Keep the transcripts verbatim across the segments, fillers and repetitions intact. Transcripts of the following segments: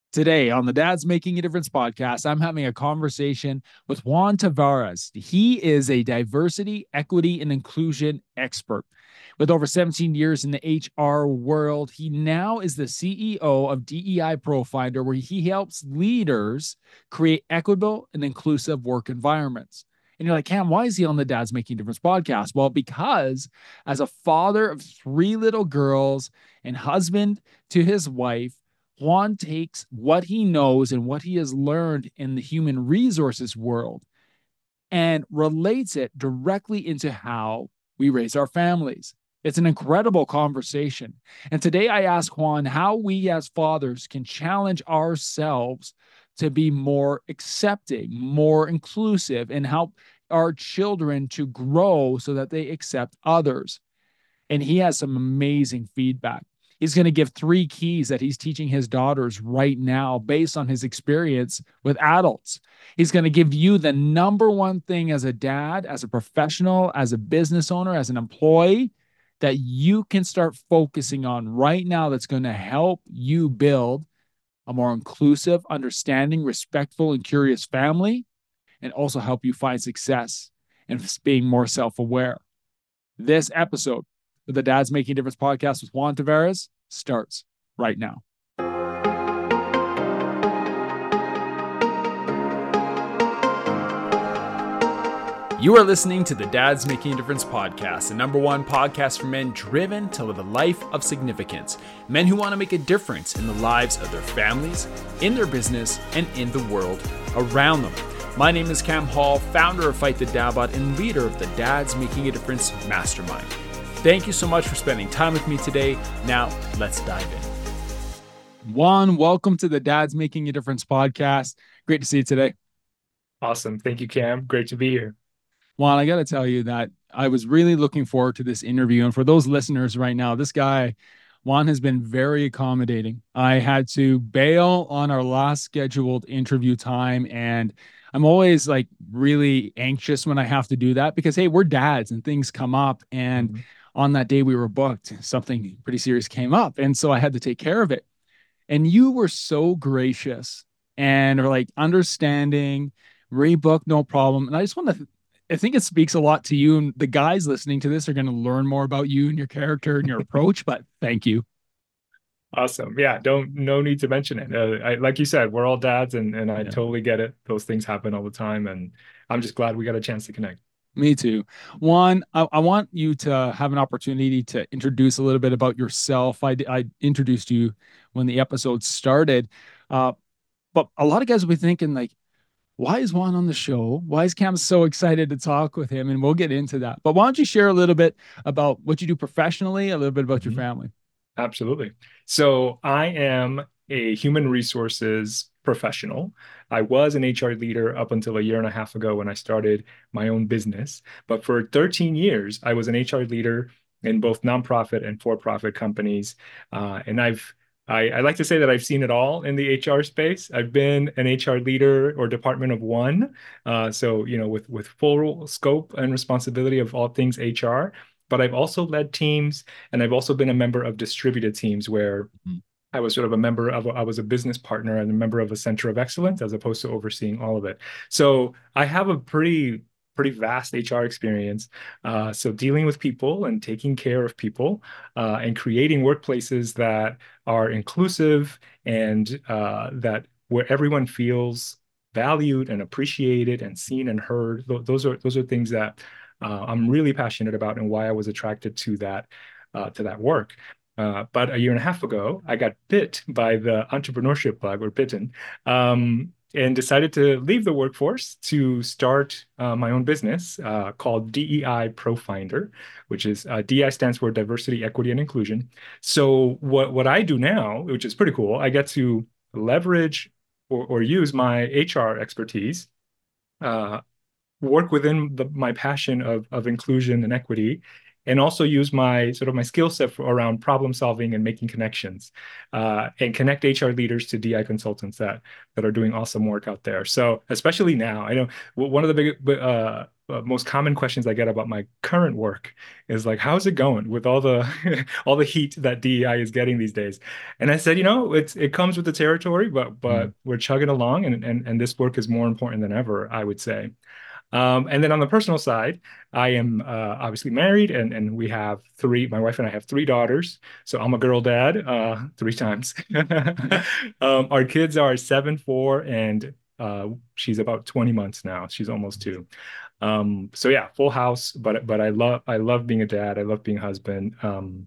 Today on the Dad's Making a Difference podcast, I'm having a conversation with Juan Tavares. He is a diversity, equity, and inclusion expert. With over seventeen years in the H R world, he now is the C E O of D E I ProFinder, where he helps leaders create equitable and inclusive work environments. And you're like, Cam, why is he on the Dad's Making a Difference podcast? Well, because as a father of three little girls and husband to his wife, Juan takes what he knows and what he has learned in the human resources world and relates it directly into how we raise our families. It's an incredible conversation. And today I ask Juan how we as fathers can challenge ourselves to be more accepting, more inclusive, and help our children to grow so that they accept others. And he has some amazing feedback. He's going to give three keys that he's teaching his daughters right now based on his experience with adults. He's going to give you the number one thing as a dad, as a professional, as a business owner, as an employee that you can start focusing on right now that's going to help you build a more inclusive, understanding, respectful, and curious family, and also help you find success and being more self-aware. This episode the Dad's Making a Difference podcast with Juan Tavares starts right now. You are listening to the Dad's Making a Difference podcast, the number one podcast for men driven to live a life of significance. Men who want to make a difference in the lives of their families, in their business, and in the world around them. My name is Cam Hall, founder of Fight the Dadbot and leader of the Dad's Making a Difference Mastermind. Thank you so much for spending time with me today. Now, let's dive in. Juan, welcome to the Dad's Making a Difference podcast. Great to see you today. Awesome. Thank you, Cam. Great to be here. Juan, I got to tell you that I was really looking forward to this interview. And for those listeners right now, this guy, Juan, has been very accommodating. I had to bail on our last scheduled interview time, and I'm always like really anxious when I have to do that because, hey, we're dads and things come up. And mm-hmm. on that day we were booked, something pretty serious came up. And so I had to take care of it. And you were so gracious and are like understanding, rebook, no problem. And I just want to, I think it speaks a lot to you, and the guys listening to this are going to learn more about you and your character and your approach, but thank you. Awesome. Yeah. Don't, no need to mention it. Uh, I, like you said, we're all dads and, and I yeah. totally get it. Those things happen all the time. And I'm just glad we got a chance to connect. Me too. Juan, I, I want you to have an opportunity to introduce a little bit about yourself. I, I introduced you when the episode started, uh, but a lot of guys will be thinking like, why is Juan on the show? Why is Cam so excited to talk with him? And we'll get into that. But why don't you share a little bit about what you do professionally, a little bit about mm-hmm. your family? Absolutely. So I am a human resources professional. I was an H R leader up until a year and a half ago when I started my own business. But for thirteen years, I was an H R leader in both nonprofit and for-profit companies. Uh, and I've I, I like to say that I've seen it all in the H R space. I've been an H R leader or department of one. Uh, so, you know, with, with full scope and responsibility of all things H R. But I've also led teams, and I've also been a member of distributed teams where mm-hmm. I was sort of a member of, I was a business partner and a member of a center of excellence as opposed to overseeing all of it. So I have a pretty, pretty vast H R experience. Uh, so dealing with people and taking care of people uh, and creating workplaces that are inclusive and uh, that where everyone feels valued and appreciated and seen and heard. Th- those are, those are things that Uh, I'm really passionate about and why I was attracted to that uh, to that work. Uh, but a year and a half ago, I got bit by the entrepreneurship bug, or bitten, um, and decided to leave the workforce to start uh, my own business uh, called D E I ProFinder, which is uh, D E I stands for Diversity, Equity, and Inclusion. So what what I do now, which is pretty cool, I get to leverage or, or use my H R expertise. Uh, work within the, my passion of, of inclusion and equity, and also use my sort of my skill set for, around problem solving and making connections, uh, and connect H R leaders to D I consultants that that are doing awesome work out there. So especially now, I know one of the big uh, uh, most common questions I get about my current work is like, how's it going with all the all the heat that D E I is getting these days? And I said, you know, it's it comes with the territory, but Mm. but we're chugging along, and and and this work is more important than ever, I would say. Um, and then on the personal side, I am uh, obviously married, and and we have three. My wife and I have three daughters, so I'm a girl dad uh, three times. Um, our kids are seven, four, and uh, she's about twenty months now. She's almost two. Um, so yeah, full house. But but I love I love being a dad. I love being a husband. Um,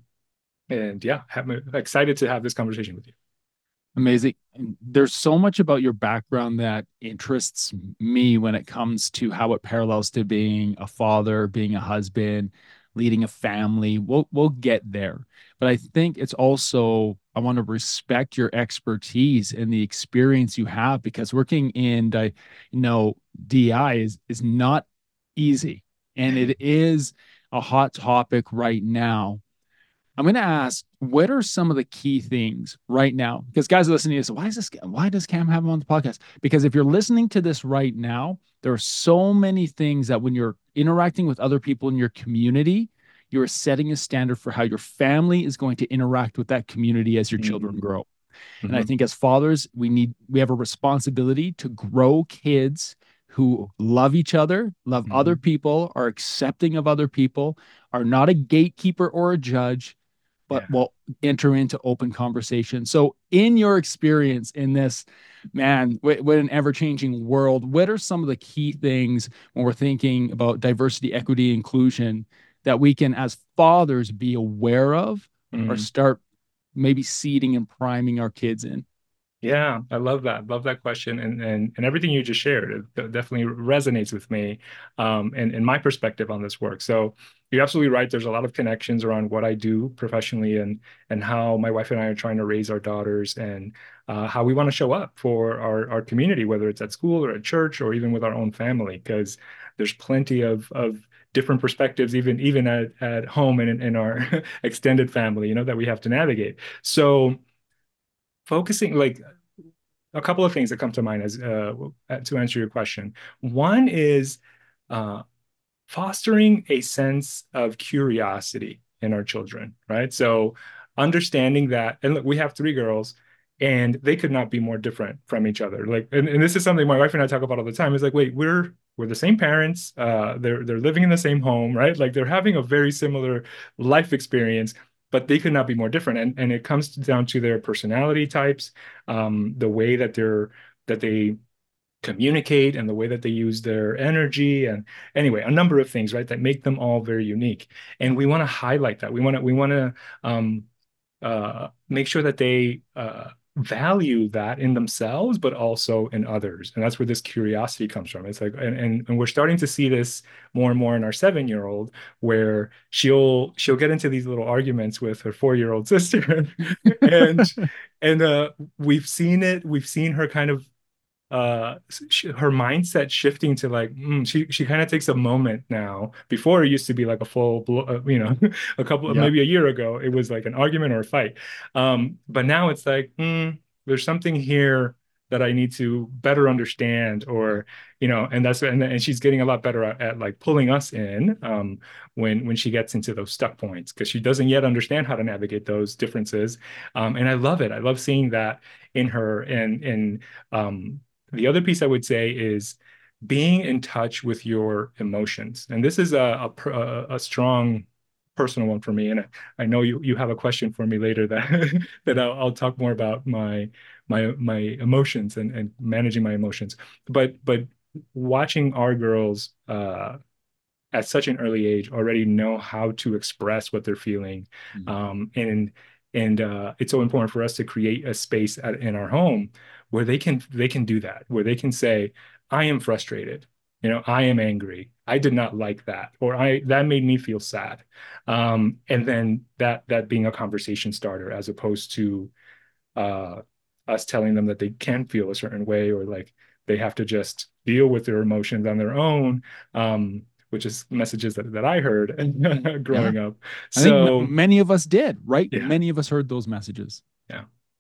and yeah, I'm excited to have this conversation with you. Amazing. There's so much about your background that interests me when it comes to how it parallels to being a father, being a husband, leading a family. We'll we'll get there. But I think it's also I want to respect your expertise and the experience you have because working in the, you know, D I is is not easy. And it is a hot topic right now. I'm going to ask, what are some of the key things right now? Because guys are listening to this, why is this? Why does Cam have him on the podcast? Because if you're listening to this right now, there are so many things that when you're interacting with other people in your community, you're setting a standard for how your family is going to interact with that community as your children Mm-hmm. grow. And I Mm-hmm. think as fathers, we need we have a responsibility to grow kids who love each other, love other Mm-hmm. people, are accepting of other people, are not a gatekeeper or a judge, but Yeah. will enter into open conversation. So, in your experience in this, man, with, with an ever changing world, what are some of the key things when we're thinking about diversity, equity, inclusion that we can, as fathers, be aware of or Mm-hmm. start maybe seeding and priming our kids in? Yeah, I love that. Love that question, and and and everything you just shared, it definitely resonates with me, um, and and my perspective on this work. So you're absolutely right. There's a lot of connections around what I do professionally, and and how my wife and I are trying to raise our daughters, and uh, how we want to show up for our our community, whether it's at school or at church or even with our own family, because there's plenty of of different perspectives, even even at at home and in, in our extended family, you know, that we have to navigate. So focusing like a couple of things that come to mind as uh, to answer your question. One is uh, fostering a sense of curiosity in our children, right? So understanding that, and look, we have three girls, and they could not be more different from each other. Like, and, and this is something my wife and I talk about all the time. Is like, wait, we're we're the same parents. Uh, they're they're living in the same home, right? Like they're having a very similar life experience, but they could not be more different. And and it comes down to their personality types, um, the way that they're that they communicate and the way that they use their energy, and anyway, a number of things, right, that make them all very unique. And we want to highlight that. We want to we want to um, uh, make sure that they uh, value that in themselves, but also in others. And that's where this curiosity comes from. It's like, and, and, and we're starting to see this more and more in our seven-year-old, where she'll she'll get into these little arguments with her four-year-old sister, and and uh, we've seen it. We've seen her kind of uh sh her mindset shifting to like mm, she she kind of takes a moment now. Before it used to be like a full uh, you know a couple of Yeah. maybe a year ago it was like an argument or a fight, um but now it's like mm, there's something here that I need to better understand, or you know and that's and, and she's getting a lot better at, at like pulling us in um when when she gets into those stuck points, because she doesn't yet understand how to navigate those differences. Um and I love it. I love seeing that in her. And and um the other piece I would say is being in touch with your emotions. And this is a, a, a strong personal one for me. And I, I know you, you have a question for me later that, that I'll, I'll talk more about my, my, my emotions and, and managing my emotions. But, but watching our girls, uh, at such an early age already know how to express what they're feeling. Mhm. Um, and and uh, it's so important for us to create a space at, in our home where they can they can do that, where they can say, I am frustrated, you know, I am angry, I did not like that, or I that made me feel sad. Um, and then that that being a conversation starter, as opposed to uh, us telling them that they can feel a certain way, or like they have to just deal with their emotions on their own, um, which is messages that, that I heard Yeah. growing up. I think m- So many of us did, right? yeah, Many of us heard those messages. yeah.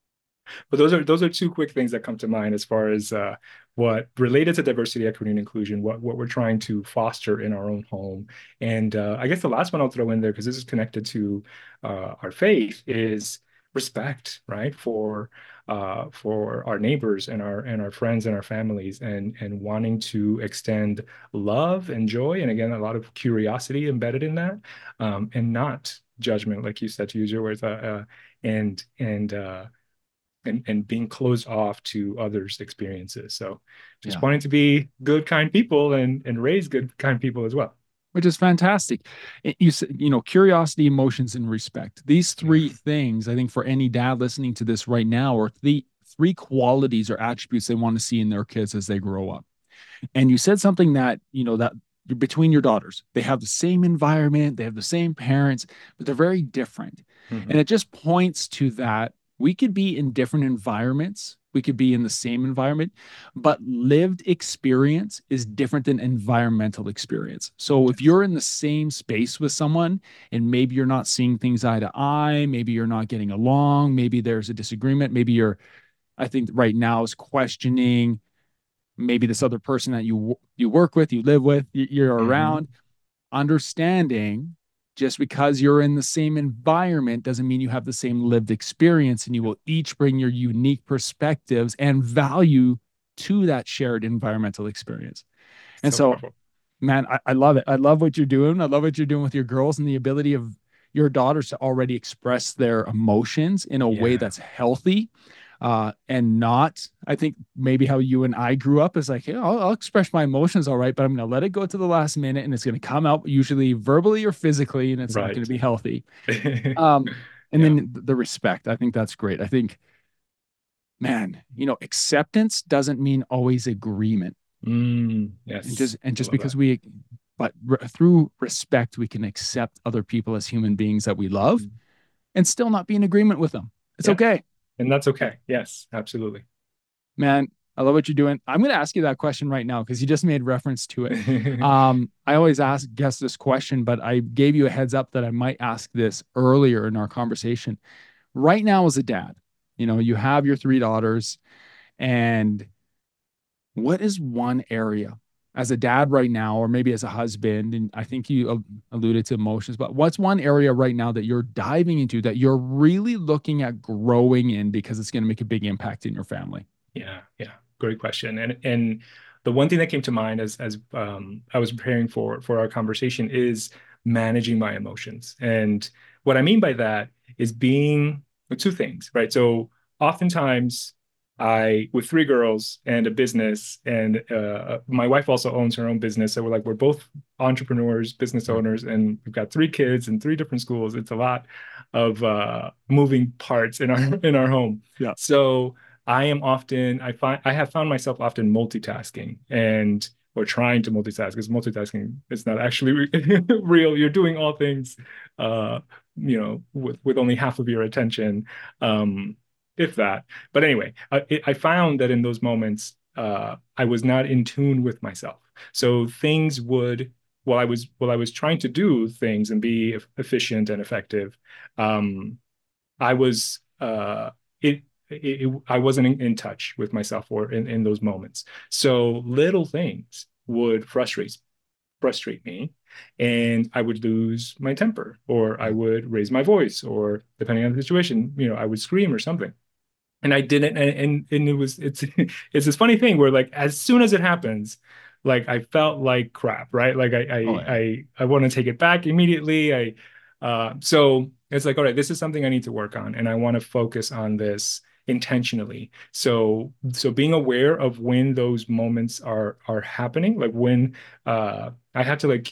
But those are those are two quick things that come to mind as far as uh, what related to diversity, equity, and inclusion, what what we're trying to foster in our own home. And uh, I guess the last one I'll throw in there, because this is connected to uh, our faith, is respect, right? For uh, for our neighbors and our and our friends and our families, and and wanting to extend love and joy, and again, a lot of curiosity embedded in that, um, and not judgment, like you said, to use your words, uh, uh, and and uh, and and being closed off to others' experiences. So just Yeah. wanting to be good, kind people, and and raise good, kind people as well. Which is fantastic. It- You said, you know, curiosity, emotions, and respect. These three Yeah. things, I think, for any dad listening to this right now, are the three qualities or attributes they want to see in their kids as they grow up. And you said something that, you know, that between your daughters, they have the same environment, they have the same parents, but they're very different. And Mhm. it just points to that we could be in different environments, we could be in the same environment, but lived experience is different than environmental experience. So if Yes. you're in the same space with someone and maybe you're not seeing things eye to eye, maybe you're not getting along, maybe there's a disagreement, maybe you're, I think right now is questioning maybe this other person that you you work with, you live with, you're Mhm. around, understanding just because you're in the same environment doesn't mean you have the same lived experience, and you will each bring your unique perspectives and value to that shared environmental experience. And So so, powerful. man, I, I love it. I love what you're doing. I love what you're doing with your girls and the ability of your daughters to already express their emotions in a way Yeah. that's healthy, uh, and not, I think maybe how you and I grew up is like, yeah, I'll, I'll express my emotions all right, but I'm going to let it go to the last minute and it's going to come out usually verbally or physically, and it's not going to Right. be healthy. Um, and Yeah. then the respect, I think that's great. I think, man, you know, acceptance doesn't mean always agreement. Mm, And just yes. and I just love that. because we, but re- through respect, we can accept other people as human beings that we love Mhm. and still not be in agreement with them. It's Yeah. okay, And that's okay. Yes, absolutely. man. I love what you're doing. I'm going to ask you that question right now because you just made reference to it. Um, I always ask guests this question, but I gave you a heads up that I might ask this earlier in our conversation. Right now, as a dad, you know, you have your three daughters, and what is one area as a dad right now, or maybe as a husband, and I think you alluded to emotions, but what's one area right now that you're diving into that you're really looking at growing in because it's going to make a big impact in your family? Yeah, yeah, great question. And and the one thing that came to mind as as um, I was preparing for for our conversation is managing my emotions. And what I mean by that is being two things, right? So oftentimes I, with three girls and a business, and uh, my wife also owns her own business. So we're like we're both entrepreneurs, business owners, and we've got three kids in three different schools. It's a lot of uh, moving parts in our in our home. Yeah. So I am often, I find, I have found myself often multitasking and, or trying to multitask, because multitasking is not actually re- real. You're doing all things, uh, you know, with, with only half of your attention, um, if that. But anyway, I, I found that in those moments, uh, I was not in tune with myself. So things would, while I was, while I was trying to do things and be efficient and effective, um, I was, uh, it, it, it, I wasn't in, in touch with myself or in, in those moments. So little things would frustrate frustrate me, and I would lose my temper, or I Yeah. would raise my voice, or depending on the situation, you know, I would scream or something. And I didn't, and and, and it was it's it's this funny thing where like as soon as it happens, like I felt like crap, right? Like I Oh, I yeah. I, I want to take it back immediately. I uh so it's like, all right, this is something I need to work on, and I want to focus on this intentionally. So so being aware of when those moments are are happening, like when uh I had to like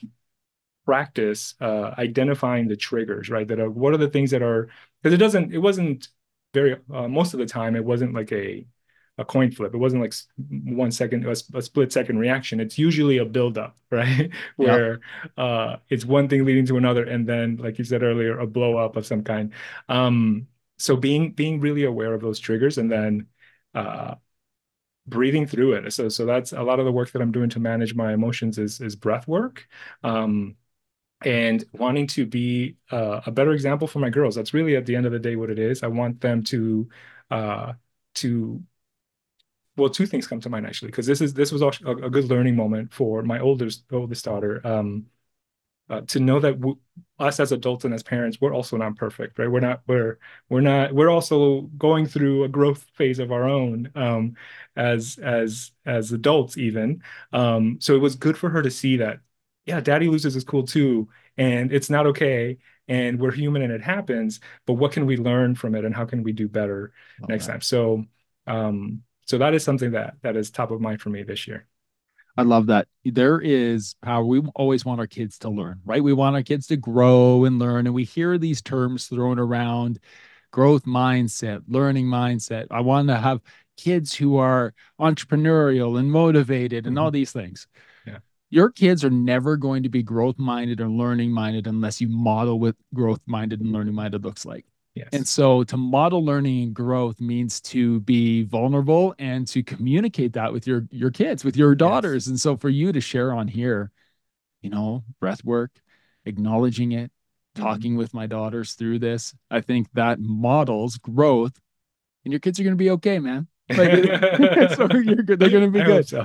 practice uh identifying the triggers, right? That are what are the things that are, because it doesn't it wasn't very uh, most of the time it wasn't like a a coin flip. It wasn't like one second, a, a split second reaction. It's usually a buildup, right? Yeah. Where uh, it's one thing leading to another, and then, like you said earlier, a blow up of some kind. Um, so being being really aware of those triggers, and then uh, breathing through it. So so that's a lot of the work that I'm doing to manage my emotions is is breath work. Um, and wanting to be uh, a better example for my girls. That's really at the end of the day what it is. I want them to uh, to well, two things come to mind actually, because this is this was also a, a good learning moment for my oldest oldest daughter. Um, uh, to know that w us as adults and as parents, we're also not perfect, right? We're not we're we're not we're also going through a growth phase of our own, um, as as as adults even. Um, so it was good for her to see that, yeah, daddy loses his cool too, and it's not okay, and we're human and it happens, but what can we learn from it and how can we do better Love next that. time? So um, so that is something that that is top of mind for me this year. I love that. There is power. We always want our kids to learn, right? We want our kids to grow and learn. And we hear these terms thrown around: growth mindset, learning mindset. I want to have kids who are entrepreneurial and motivated and all Mhm. these things. Yeah. Your kids are never going to be growth minded or learning minded unless you model what growth minded and learning minded looks like. And Yes. so to model learning and growth means to be vulnerable and to communicate that with your your kids, with your Yes. daughters. And so for you to share on here, you know, breath work, acknowledging it, Mhm. talking with my daughters through this, I think that models growth, and your kids are going to be okay, man. Like so you're good. They're going to be I hope good. so.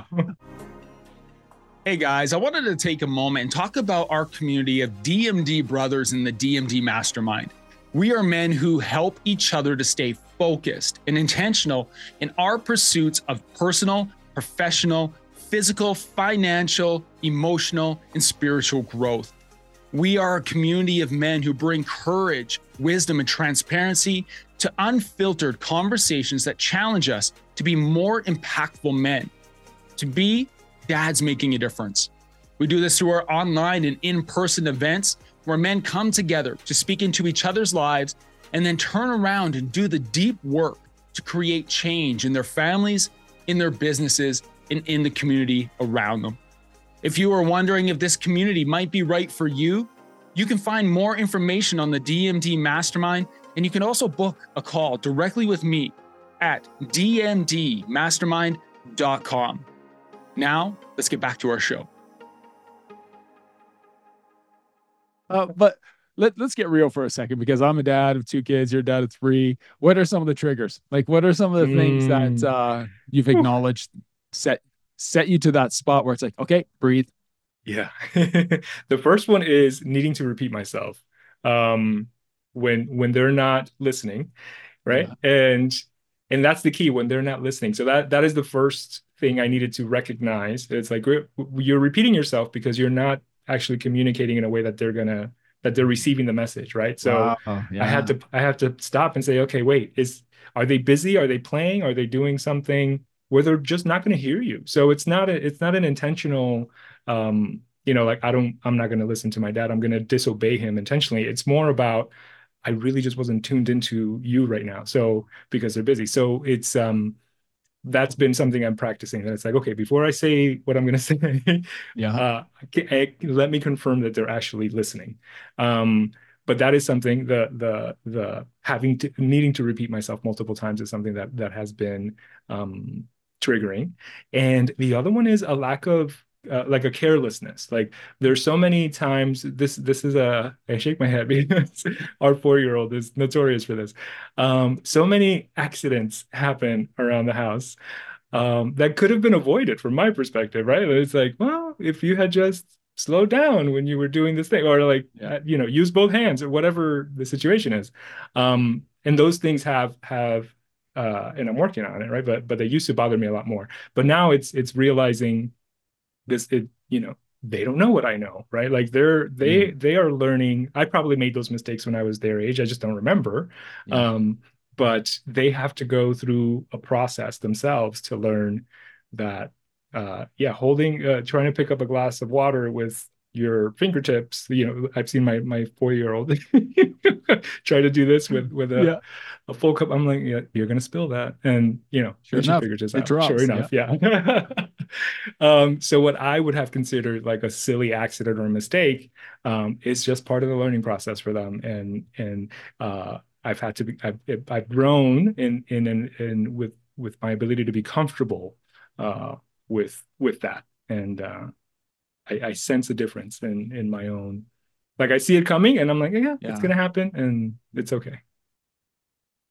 Hey guys, I wanted to take a moment and talk about our community of D M D brothers in the D M D Mastermind. We are men who help each other to stay focused and intentional in our pursuits of personal, professional, physical, financial, emotional, and spiritual growth. We are a community of men who bring courage, wisdom, and transparency to unfiltered conversations that challenge us to be more impactful men, to be dads making a difference. We do this through our online and in-person events where men come together to speak into each other's lives and then turn around and do the deep work to create change in their families, in their businesses, and in the community around them. If you are wondering if this community might be right for you, you can find more information on the D M D Mastermind, and you can also book a call directly with me at d m d mastermind dot com. Now, let's get back to our show. Uh, but let, let's get real for a second, because I'm a dad of two kids, you're a dad of three. What are some of the triggers? Like, what are some of the things that Mm. uh, you've Whew. acknowledged set set you to that spot where it's like, okay, breathe. Yeah. The first one is needing to repeat myself. Um, when when they're not listening, right? Yeah. And and that's the key, when they're not listening. So that that is the first thing I needed to recognize. It's like you're you're repeating yourself because you're not actually communicating in a way that they're gonna that they're receiving the message, right? So Wow. I had Yeah. to I have to stop and say, okay, wait, is are they busy? Are they playing? Are they doing something where they're just not going to hear you? So it's not a, it's not an intentional, um, you know, like I don't I'm not going to listen to my dad. I'm going to disobey him intentionally. It's more about I really just wasn't tuned into you right now. So because they're busy. So it's um that's been something I'm practicing. That it's like, okay, before I say what I'm going to say, Yeah. uh, I, I, let me confirm that they're actually listening. Um, but that is something the the the having to needing to repeat myself multiple times is something that that has been um, triggering. And the other one is a lack of uh, like a carelessness. Like there's so many times this this is a I shake my head because our four-year-old is notorious for this. Um, so many accidents happen around the house um, that could have been avoided from my perspective, right? It's like, well, if you had just slowed down when you were doing this thing, or like, Yeah. uh, you know, use both hands or whatever the situation is. Um, and those things have have uh, and I'm working on it, right? But but they used to bother me a lot more. But now it's it's realizing this, it, you know, they don't know what I know, right? Like they're they Mm. they are learning. I probably made those mistakes when I was their age. I just don't remember. Yeah. Um, but they have to go through a process themselves to learn that uh yeah, holding uh, trying to pick up a glass of water with your fingertips, you know, I've seen my my four-year-old try to do this with with a Yeah. a full cup. I'm like, yeah, you're gonna spill that. And you know, Sure then she enough, figures this it out. Sure drops. Yeah. enough, yeah. Um, so what I would have considered like a silly accident or a mistake, um, is just part of the learning process for them. And and uh, I've had to be I've, I've grown in in in, in with with my ability to be comfortable uh, with with that. And uh, I, I sense a difference in in my own. Like I see it coming, and I'm like, yeah, it's Yeah. gonna happen, and it's okay.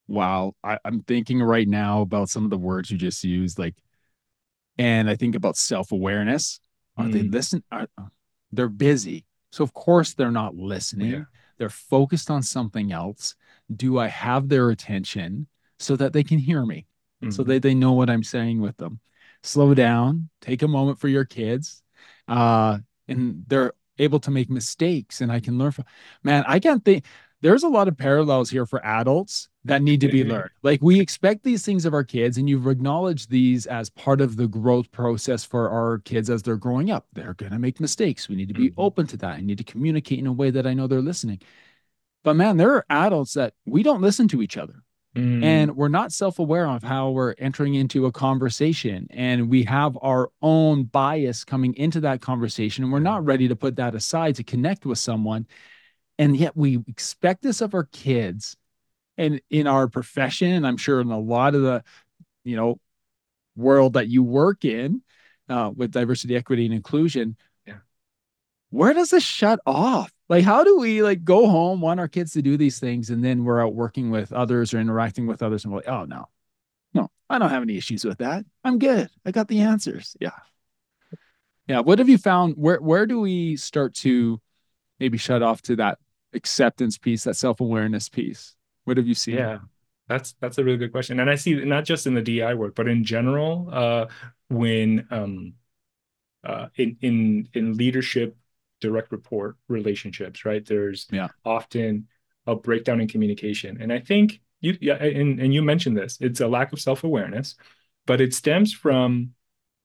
Wow. I, I'm thinking right now about some of the words you just used, like, and I think about self-awareness. Are they Mm, listen? Are, they're busy. So of course they're not yeah. listening. They're focused on something else. Do I have their attention so that they can hear me? So Hmm. that they know what I'm saying with them. Slow down, take a moment for your kids. Uh, and they're able to make mistakes and I can learn from, man, I can't think there's a lot of parallels here for adults that need to be learned. Like we expect these things of our kids, and you've acknowledged these as part of the growth process for our kids as they're growing up. They're going to make mistakes. We need to be Hmm. open to that. I need to communicate in a way that I know they're listening. But man, there are adults that we don't listen to each other. Mm, And we're not self aware of how we're entering into a conversation. And we have our own bias coming into that conversation. And we're yeah. not ready to put that aside to connect with someone. And yet we expect this of our kids and in our profession, and I'm sure in a lot of the, you know, world that you work in uh, with diversity, equity, and inclusion, Yeah. where does this shut off? Like, how do we like go home, want our kids to do these things, and then we're out working with others or interacting with others, and we're like, oh no, no, I don't have any issues with that. I'm good. I got the answers. Yeah, yeah. What have you found? Where where do we start to maybe shut off to that acceptance piece, that self awareness piece? What have you seen? Yeah. That's that's a really good question. And I see not just in the D I work, but in general, uh, when um uh, in in in leadership direct report relationships, right? There's Yeah, often a breakdown in communication, and I think you yeah, and and you mentioned this. It's a lack of self awareness, but it stems from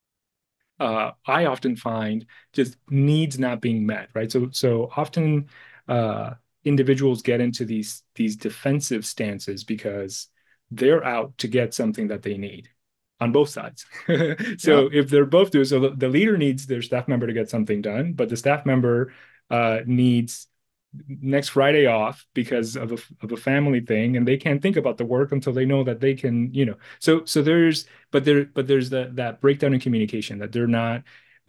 uh, I often find just needs not being met, right? So so often uh, individuals get into these these defensive stances because they're out to get something that they need on both sides. yeah, So if they're both doing so, the, the leader needs their staff member to get something done, but the staff member uh, needs next Friday off because of a of a family thing, and they can't think about the work until they know that they can, you know. So so there's but there but there's that that breakdown in communication that they're not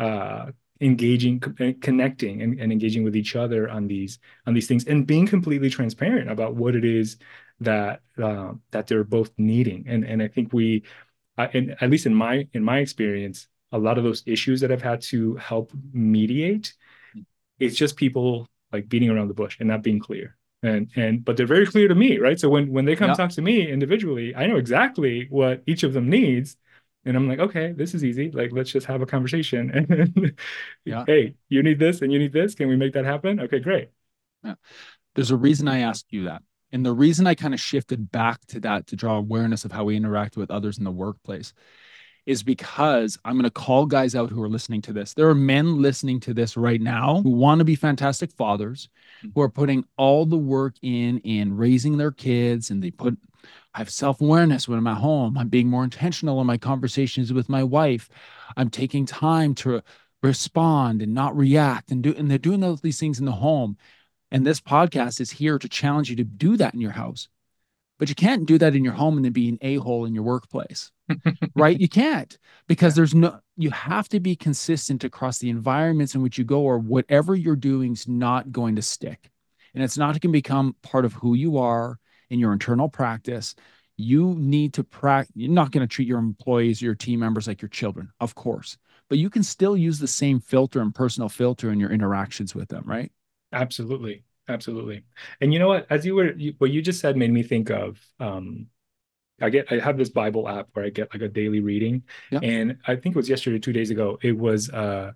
uh engaging, connecting and, and engaging with each other on these on these things and being completely transparent about what it is that uh, that they're both needing. And and I think we uh, and at least in my in my experience, a lot of those issues that I've had to help mediate, it's just people like beating around the bush and not being clear. And and but they're very clear to me, right? So when when they come yeah, talk to me individually, I know exactly what each of them needs. And I'm like, okay, this is easy. Like, let's just have a conversation. And yeah, hey, you need this and you need this. Can we make that happen? Okay, great. yeah. There's a reason I asked you that. And the reason I kind of shifted back to that to draw awareness of how we interact with others in the workplace is because I'm going to call guys out who are listening to this. There are men listening to this right now who want to be fantastic fathers, who are putting all the work in in raising their kids, and they put I have self-awareness when I'm at home. I'm being more intentional in my conversations with my wife. I'm taking time to respond and not react and do and they're doing all these things in the home. And this podcast is here to challenge you to do that in your house. But you can't do that in your home and then be an a-hole in your workplace, right? You can't, because Yeah, there's no, you have to be consistent across the environments in which you go, or whatever you're doing is not going to stick. And it's not going to become part of who you are in your internal practice. You need to practice. You're not going to treat your employees, your team members like your children, of course, but you can still use the same filter and personal filter in your interactions with them, right? absolutely. Absolutely. And you know what? As you were, you, what you just said made me think of um, I get I have this Bible app where I get like a daily reading, Yeah. and I think it was yesterday, two days ago. It was uh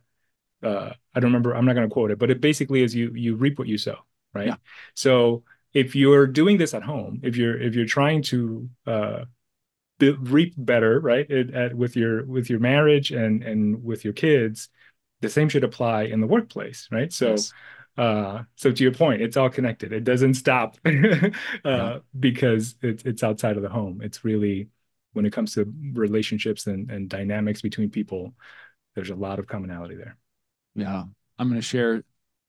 uh I don't remember. I'm not going to quote it, but it basically is you you reap what you sow, Yeah. right? So if you're doing this at home, if you're if you're trying to uh be, reap better, right, it, at, with your with your marriage and and with your kids, the same should apply in the workplace, right? So Yes. uh so to your point, it's all connected. It doesn't stop Yeah. uh because it's it's outside of the home. It's really when it comes to relationships and, and dynamics between people, there's a lot of commonality there. Yeah. I'm going to share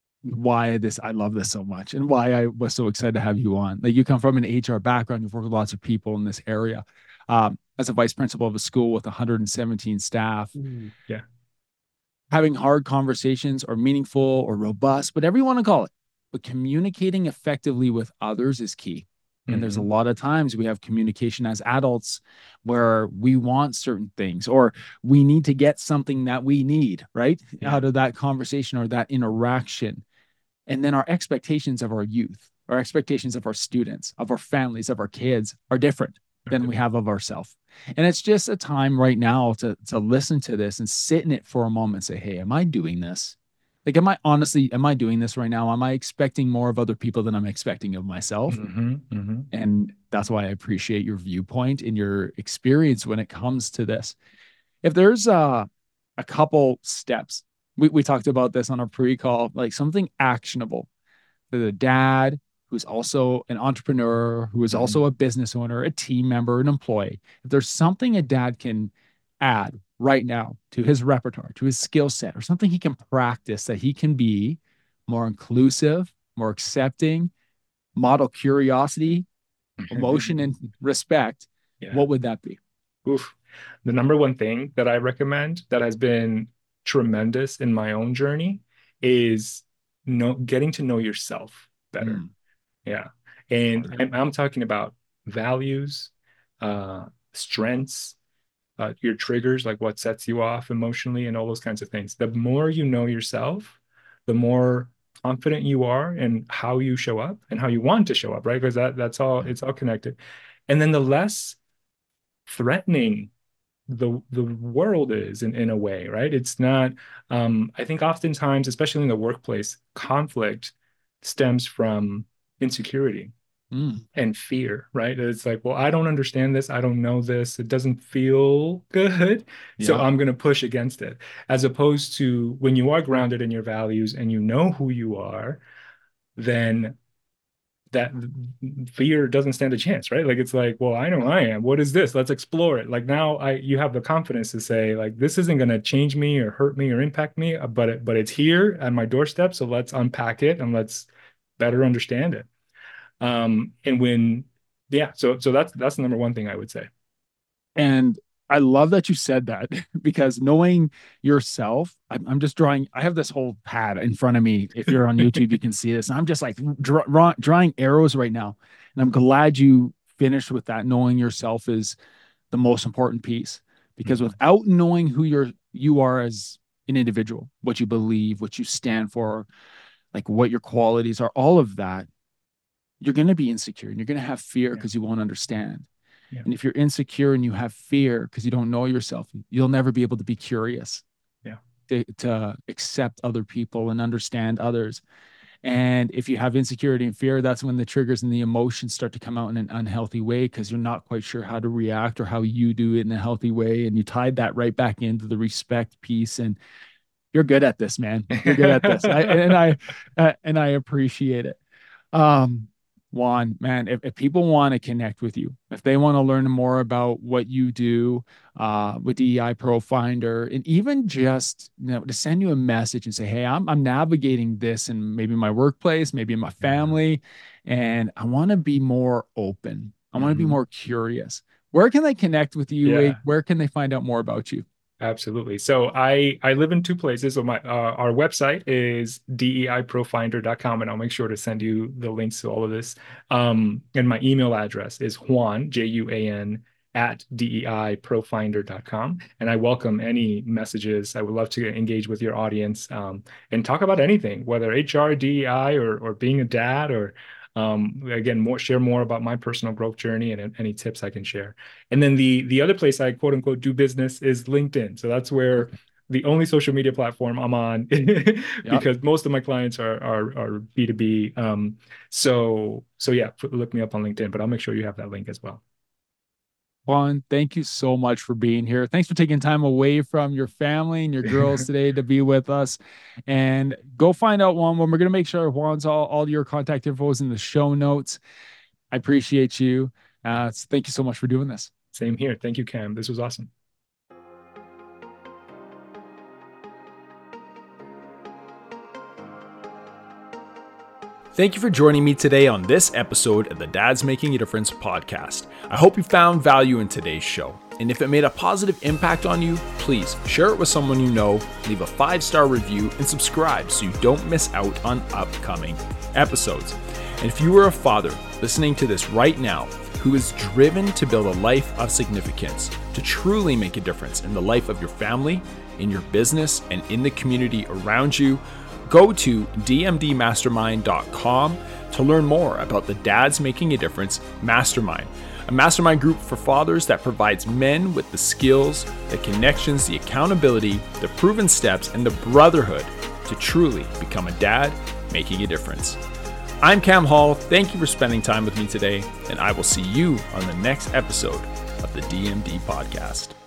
why this I love this so much and why I was so excited to have you on. Like you come from an H R background, you've worked with lots of people in this area. Um, as a vice principal of a school with one hundred seventeen staff, Ooh. Yeah. having hard conversations or meaningful or robust, whatever you want to call it, but communicating effectively with others is key. And there's a Mhm. lot of times we have communication as adults where we want certain things, or we need to get something that we need, right? Yeah. Out of that conversation or that interaction. And then our expectations of our youth, our expectations of our students, of our families, of our kids are different than we have of ourselves. And it's just a time right now to, to listen to this and sit in it for a moment and say, hey, am I doing this? Like, am I honestly, am I doing this right now? Am I expecting more of other people than I'm expecting of myself? Mhm. Mhm. And that's why I appreciate your viewpoint and your experience when it comes to this. If there's uh, a couple steps, we, we talked about this on our pre-call, like something actionable for the dad who's also an entrepreneur, who is also Mhm. a business owner, a team member, an employee. If there's something a dad can add right now to his repertoire, to his skill set, or something he can practice that he can be more inclusive, more accepting, model curiosity, emotion, and respect, Yeah. what would that be? Oof. The number one thing that I recommend that has been tremendous in my own journey is know, getting to know yourself better. Mm, Yeah. And okay. I'm, I'm talking about values, uh, strengths, uh, your triggers, like what sets you off emotionally, and all those kinds of things. The more you know yourself, the more confident you are in how you show up and how you want to show up, right? Because that that's all, Yeah. it's all connected. And then the less threatening the the world is in, in a way, right? It's not, um, I think oftentimes, especially in the workplace, conflict stems from insecurity Mm, and fear, right? It's like, well, I don't understand this. I don't know this. It doesn't feel good. So yeah. I'm going to push against it. As opposed to when you are grounded in your values and you know who you are, then that fear doesn't stand a chance, right? Like it's like, well, I know I am. What is this? Let's explore it. Like now I you have the confidence to say like this isn't going to change me or hurt me or impact me, but it, but it's here at my doorstep, so let's unpack it and let's better understand it. Um, and when, yeah, so so that's that's the number one thing I would say. And I love that you said that because knowing yourself, I'm, I'm just drawing, I have this whole pad in front of me. If you're on YouTube, you can see this. And I'm just like draw, draw, drawing arrows right now. And I'm glad you finished with that. Knowing yourself is the most important piece because Mhm. without knowing who you're, you are as an individual, what you believe, what you stand for, like what your qualities are, all of that, you're going to be insecure and you're going to have fear Yeah, because you won't understand. yeah, And if you're insecure and you have fear because you don't know yourself, you'll never be able to be curious, yeah, to, to accept other people and understand others. And if you have insecurity and fear, that's when the triggers and the emotions start to come out in an unhealthy way because you're not quite sure how to react or how you do it in a healthy way. And you tied that right back into the respect piece. And you're good at this, man. You're good at this. I, and I, uh, and I appreciate it. Um, Juan, man, if, if people want to connect with you, if they want to learn more about what you do uh, with D E I Pro Finder, and even just you know to send you a message and say, hey, I'm I'm navigating this in maybe my workplace, maybe in my yeah. family, and I want to be more open. I want to be Mhm. more curious. Where can they connect with you, Wade? Yeah. Where can they find out more about you? Absolutely. So I I live in two places. So my uh, our website is D E I pro finder dot com, and I'll make sure to send you the links to all of this. Um, and my email address is Juan J U A N at D E I pro finder dot com. And I welcome any messages. I would love to engage with your audience um, and talk about anything, whether H R, D E I, or or being a dad, or um, again, more share more about my personal growth journey and any tips I can share. And then the the other place I quote unquote do business is LinkedIn. So that's where Okay. the only social media platform I'm on Yep. because most of my clients are are, are B two B. Um, so so yeah, look me up on LinkedIn, but I'll make sure you have that link as well. Juan, thank you so much for being here. Thanks for taking time away from your family and your girls today to be with us. And go find out Juan. When we're going to make sure Juan's all, all your contact info is in the show notes. I appreciate you. Uh, thank you so much for doing this. Same here. Thank you, Cam. This was awesome. Thank you for joining me today on this episode of the Dad's Making a Difference podcast. I hope you found value in today's show. And if it made a positive impact on you, please share it with someone you know, leave a five-star review, and subscribe so you don't miss out on upcoming episodes. And if you are a father listening to this right now who is driven to build a life of significance, to truly make a difference in the life of your family, in your business, and in the community around you, go to d m d mastermind dot com to learn more about the Dads Making a Difference Mastermind, a mastermind group for fathers that provides men with the skills, the connections, the accountability, the proven steps, and the brotherhood to truly become a dad making a difference. I'm Cam Hall. Thank you for spending time with me today, and I will see you on the next episode of the D M D Podcast.